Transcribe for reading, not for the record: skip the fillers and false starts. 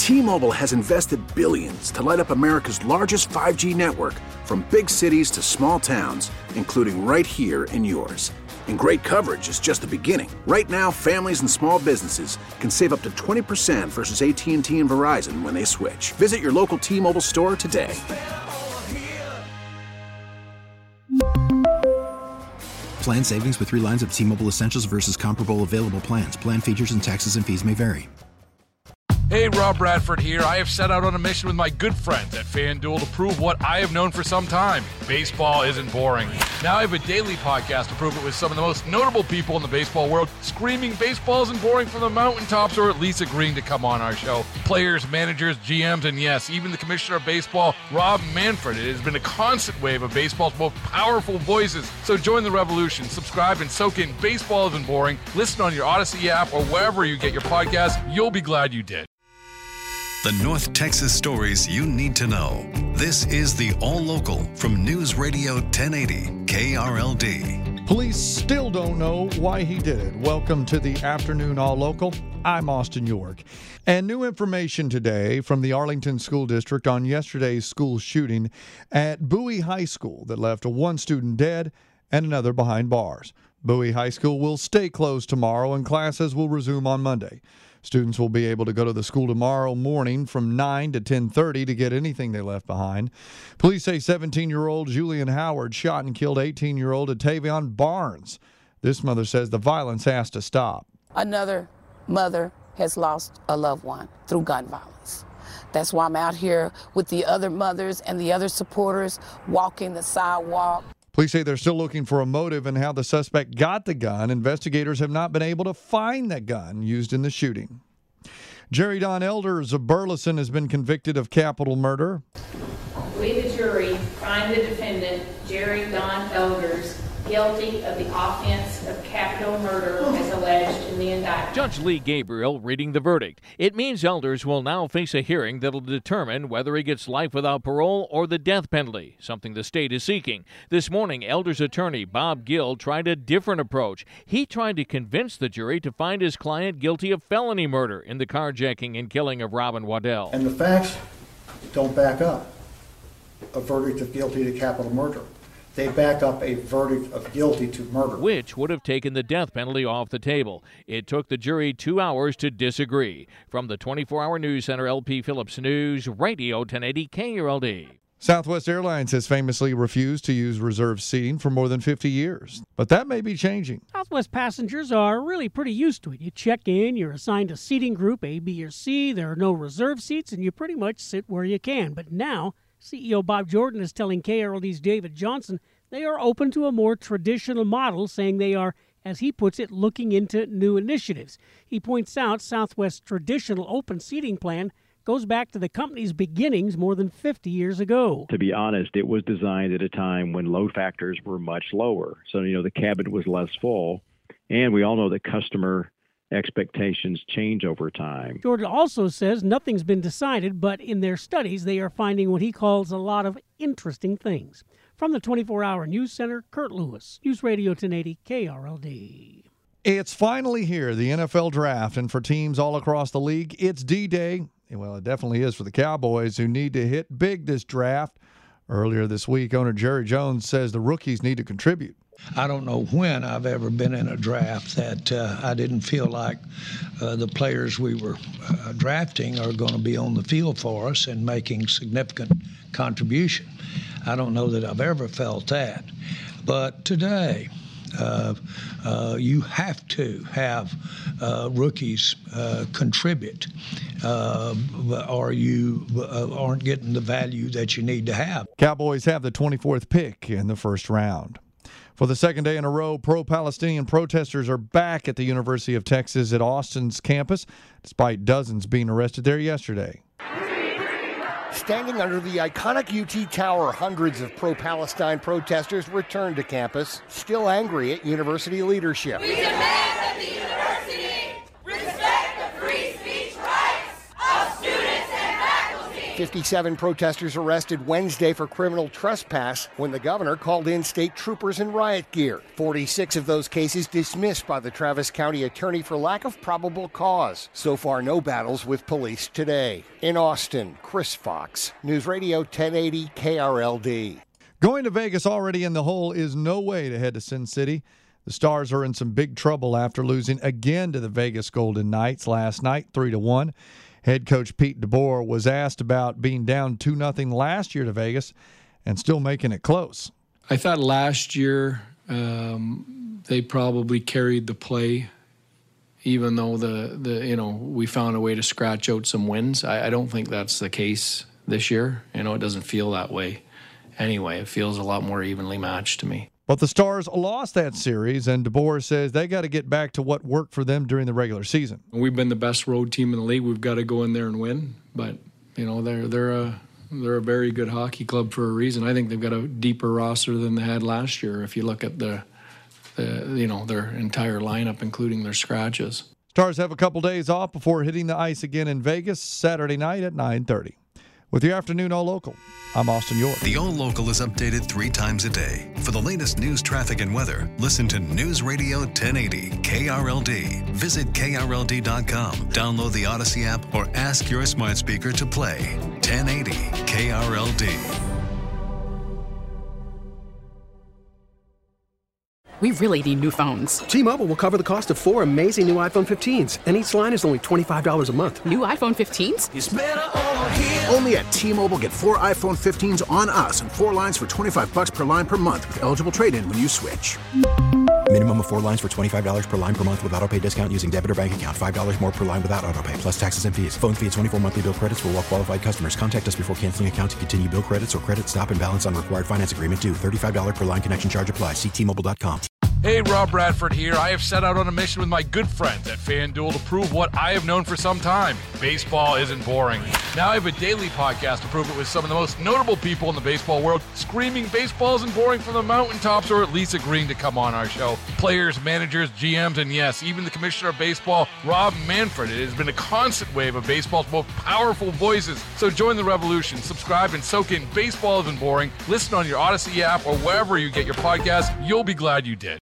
T-Mobile has invested billions to light up America's largest 5G network, from big cities to small towns, including right here in yours. And great coverage is just the beginning. Right now, families and small businesses can save up to 20% versus AT&T and Verizon when they switch. Visit your local T-Mobile store today. Plan savings with 3 lines of T-Mobile Essentials versus comparable available plans. Plan features and taxes and fees may vary. Hey, Rob Bradford here. I have set out on a mission with my good friends at FanDuel to prove what I have known for some time. Baseball isn't boring. Now I have a daily podcast to prove it with some of the most notable people in the baseball world, screaming baseball isn't boring from the mountaintops, or at least agreeing to come on our show. Players, managers, GMs, and yes, even the commissioner of baseball, Rob Manfred. It has been a constant wave of baseball's most powerful voices. So join the revolution. Subscribe and soak in Baseball Isn't Boring. Listen on your Odyssey app or wherever you get your podcast. You'll be glad you did. The North Texas stories you need to know. This is the All Local from News Radio 1080 KRLD. Police still don't know why he did it. Welcome to the Afternoon All Local. I'm Austin York. And new information today from the Arlington School District on yesterday's school shooting at Bowie High School that left one student dead and another behind bars. Bowie High School will stay closed tomorrow and classes will resume on Monday. Students will be able to go to the school tomorrow morning from 9 to 10:30 to get anything they left behind. Police say 17-year-old Julian Howard shot and killed 18-year-old Atavion Barnes. This mother says the violence has to stop. Another mother has lost a loved one through gun violence. That's why I'm out here with the other mothers and the other supporters walking the sidewalk. Police say they're still looking for a motive and how the suspect got the gun. Investigators have not been able to find the gun used in the shooting. Jerry Don Elders of Burleson has been convicted of capital murder. We, the jury, find the defendant, Jerry Don Elders, guilty of the offense of capital murder as alleged in the indictment. Judge Lee Gabriel reading the verdict. It means Elders will now face a hearing that'll determine whether he gets life without parole or the death penalty, something the state is seeking. This morning, Elders' attorney Bob Gill tried a different approach. He tried to convince the jury to find his client guilty of felony murder in the carjacking and killing of Robin Waddell. And the facts don't back up a verdict of guilty to capital murder. They back up a verdict of guilty to murder, which would have taken the death penalty off the table. It took the jury 2 hours to disagree. From the 24-hour news center, LP Phillips News, Radio 1080 KRLD. Southwest Airlines has famously refused to use reserved seating for more than 50 years, but that may be changing. Southwest passengers are really pretty used to it. You check in, you're assigned a seating group, A, B, or C. There are no reserved seats, and you pretty much sit where you can. But now, CEO Bob Jordan is telling KRLD's David Johnson they are open to a more traditional model, saying they are, as he puts it, looking into new initiatives. He points out Southwest's traditional open seating plan goes back to the company's beginnings more than 50 years ago. To be honest, it was designed at a time when load factors were much lower. So, the cabin was less full. And we all know that customer expectations change over time. Jordan also says nothing's been decided, but in their studies, they are finding what he calls a lot of interesting things. From the 24-hour news center, Kurt Lewis, News Radio 1080 KRLD. It's finally here, the NFL draft, and for teams all across the league, it's D-Day. Well, it definitely is for the Cowboys, who need to hit big this draft. Earlier this week, owner Jerry Jones says the rookies need to contribute. I don't know when I've ever been in a draft that I didn't feel like the players we were drafting are going to be on the field for us and making significant contribution. I don't know that I've ever felt that. But today, you have to have rookies contribute, or you aren't getting the value that you need to have. Cowboys have the 24th pick in the first round. For the second day in a row, pro-Palestinian protesters are back at the University of Texas at Austin's campus, despite dozens being arrested there yesterday. Standing under the iconic UT Tower, hundreds of pro-Palestine protesters returned to campus, still angry at university leadership. We demand that the university respect the free speech rights of students and faculty. 57 protesters arrested Wednesday for criminal trespass when the governor called in state troopers in riot gear. 46 of those cases dismissed by the Travis County attorney for lack of probable cause. So far, no battles with police today. In Austin, Chris Fox, News Radio 1080 KRLD. Going to Vegas already in the hole is no way to head to Sin City. The Stars are in some big trouble after losing again to the Vegas Golden Knights last night, 3-1. Head coach Pete DeBoer was asked about being down 2-0 last year to Vegas and still making it close. I thought last year they probably carried the play, even though we found a way to scratch out some wins. I don't think that's the case this year. It doesn't feel that way. Anyway, it feels a lot more evenly matched to me. But the Stars lost that series, and DeBoer says they got to get back to what worked for them during the regular season. We've been the best road team in the league. We've got to go in there and win. But they're a very good hockey club for a reason. I think they've got a deeper roster than they had last year. If you look at their entire lineup, including their scratches. Stars have a couple days off before hitting the ice again in Vegas Saturday night at 9:30. With your afternoon All Local, I'm Austin York. The All Local is updated 3 times a day. For the latest news, traffic, and weather, listen to News Radio 1080 KRLD. Visit KRLD.com, download the Odyssey app, or ask your smart speaker to play 1080 KRLD. We really need new phones. T-Mobile will cover the cost of 4 amazing new iPhone 15s, and each line is only $25 a month. New iPhone 15s? It's better over here. Only at T-Mobile, get 4 iPhone 15s on us and 4 lines for $25 per line per month with eligible trade-in when you switch. Minimum of 4 lines for $25 per line per month with autopay discount using debit or bank account. $5 more per line without autopay, plus taxes and fees. Phone fee at 24 monthly bill credits for well-qualified customers. Contact us before canceling account to continue bill credits or credit stop and balance on required finance agreement due. $35 per line connection charge applies. See T-Mobile.com. Hey, Rob Bradford here. I have set out on a mission with my good friends at FanDuel to prove what I have known for some time. Baseball isn't boring. Now I have a daily podcast to prove it with some of the most notable people in the baseball world, screaming baseball isn't boring from the mountaintops, or at least agreeing to come on our show. Players, managers, GMs, and yes, even the commissioner of baseball, Rob Manfred. It has been a constant wave of baseball's most powerful voices. So join the revolution. Subscribe and soak in Baseball Isn't Boring. Listen on your Odyssey app or wherever you get your podcasts. You'll be glad you did.